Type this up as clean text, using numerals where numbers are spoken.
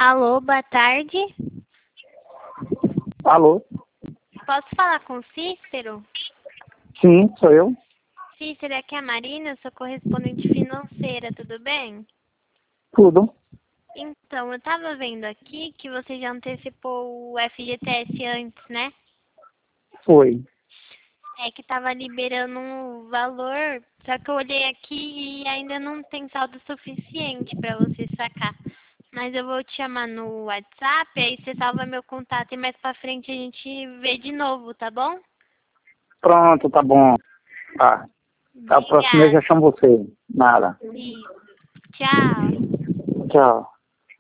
Alô, boa tarde. Alô? Posso falar com o Cícero? Sim, sou eu. Cícero, aqui é a Marina, eu sou correspondente financeira, tudo bem? Tudo. Então, eu tava vendo aqui que você já antecipou o FGTS antes, né? Foi. É que tava liberando um valor, só que eu olhei aqui e ainda não tem saldo suficiente para você sacar. Mas eu vou te chamar no WhatsApp, aí você salva meu contato e mais pra frente a gente vê de novo, tá bom? Pronto, tá bom. Tá. A próxima vez Obrigada. já chamo você. Nada. Isso. Tchau. Tchau.